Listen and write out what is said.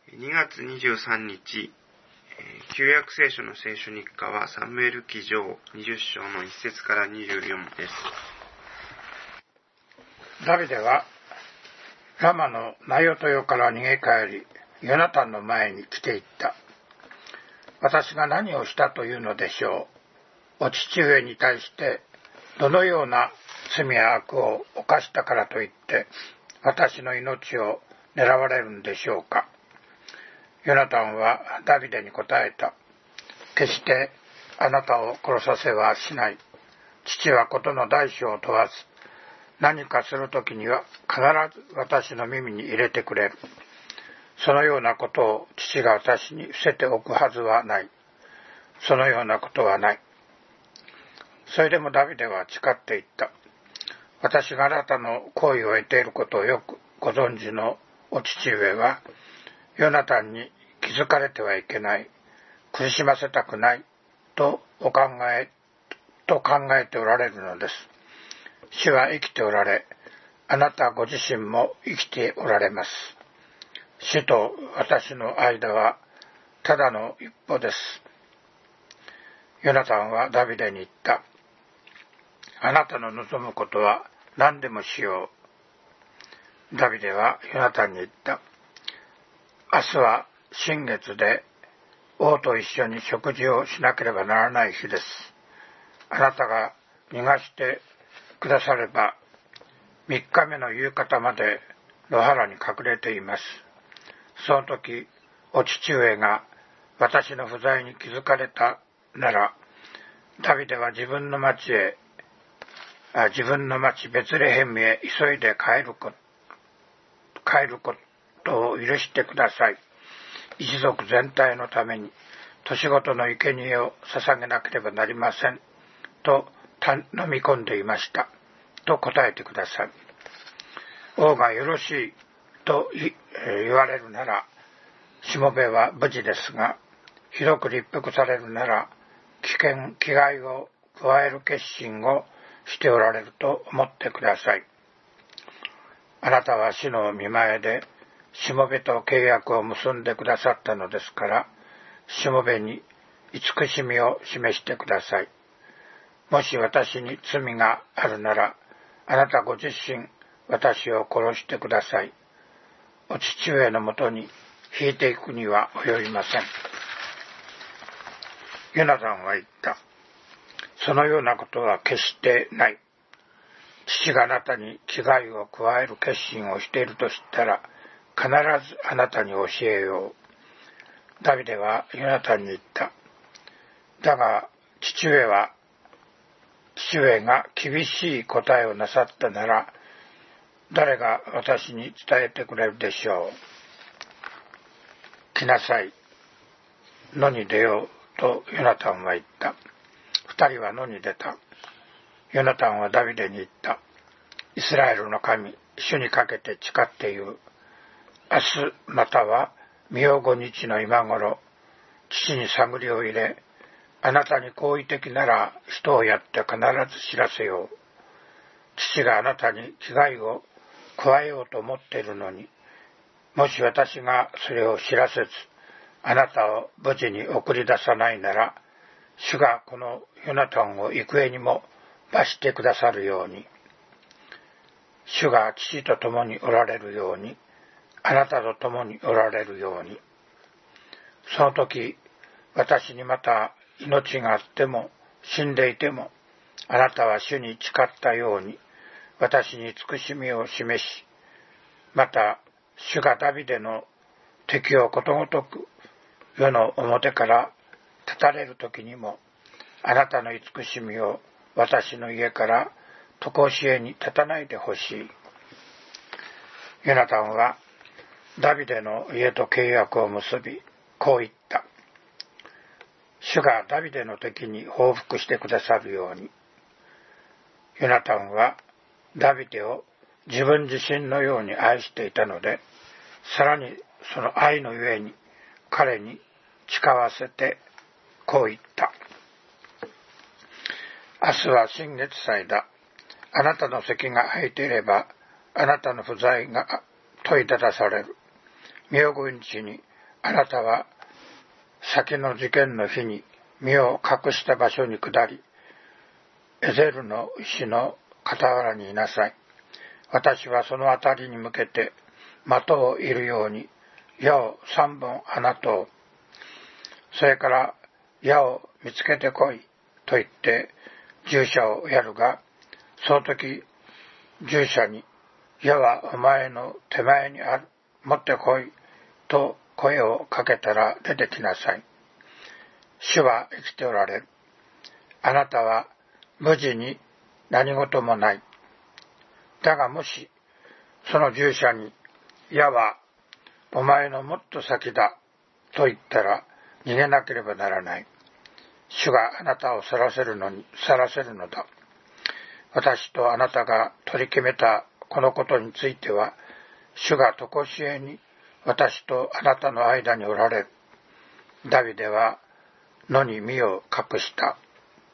2月23日、旧約聖書の聖書日課はサムエル記上20章の1節から24です。 ダビデはラマのナヨトヨから逃げ帰り、ヨナタンの前に来ていった。私が何をしたというのでしょう。お父上に対してどのような罪や悪を犯したからといって私の命を狙われるんでしょうか。ヨナタンはダビデに答えた。決してあなたを殺させはしない。父は事の大小を問わず、何かするときには必ず私の耳に入れてくれる。そのようなことを父が私に伏せておくはずはない。そのようなことはない。それでもダビデは誓っていった。私があなたの好意を得ていることをよくご存知のお父上は、ヨナタンに気づかれてはいけない、苦しませたくないと考えておられるのです。主は生きておられ、あなたご自身も生きておられます。主と私の間はただの一歩です。ヨナタンはダビデに言った。あなたの望むことは何でもしよう。ダビデはヨナタンに言った。明日は新月で王と一緒に食事をしなければならない日です。あなたが逃がしてくだされば3日目の夕方まで野原に隠れています。その時お父上が私の不在に気づかれたなら、ダビデは自分の町ベツレヘムへ急いで帰ることを許してください。一族全体のために年ごとの生贄を捧げなければなりませんと頼み込んでいましたと答えてください。王がよろしいと言われるならしもべは無事ですが、ひどく立腹されるなら危害を加える決心をしておられると思ってください。あなたは主の御前でしもべと契約を結んでくださったのですから、しもべに慈しみを示してください。もし私に罪があるなら、あなたご自身私を殺してください。お父上のもとに引いていくには及びません。ヨナタンは言った。そのようなことは決してない。父があなたに危害を加える決心をしていると知ったら、必ずあなたに教えよう。ダビデはヨナタンに言った。だが父上が厳しい答えをなさったなら、誰が私に伝えてくれるでしょう。来なさい。野に出ようとヨナタンは言った。二人は野に出た。ヨナタンはダビデに言った。イスラエルの神、主にかけて誓って言う。明日または明後日の今頃、父に探りを入れ、あなたに好意的なら人をやって必ず知らせよう。父があなたに危害を加えようと思っているのに、もし私がそれを知らせず、あなたを無事に送り出さないなら、主がこのヨナタンを幾重にも罰してくださるように、主が父と共におられるように、あなたと共におられるように。その時、私にまた命があっても死んでいても、あなたは主に誓ったように私に慈しみを示し、また主がダビデの敵をことごとく世の表から立たれる時にも、あなたの慈しみを私の家から常しえに立たないでほしい。ヨナタンはダビデの家と契約を結び、こう言った。主がダビデの敵に報復してくださるように。ヨナタンはダビデを自分自身のように愛していたので、さらにその愛のゆえに彼に誓わせてこう言った。明日は新月祭だ。あなたの席が空いていれば、あなたの不在が問いただされる。明後日にあなたは先の事件の日に身を隠した場所に下り、エゼルの石の傍らにいなさい。私はその辺りに向けて的を射るように矢を3本放とう。それから矢を見つけてこいと言って従者をやるが、その時従者に矢はお前の手前にある、持ってこいと声をかけたら出てきなさい。主は生きておられる。あなたは無事に何事もない。だがもしその従者に矢はお前のもっと先だと言ったら逃げなければならない。主があなたを去らせるのだ。私とあなたが取り決めたこのことについては、主が常しえに私とあなたの間におられる。ダビデは野に身を隠した。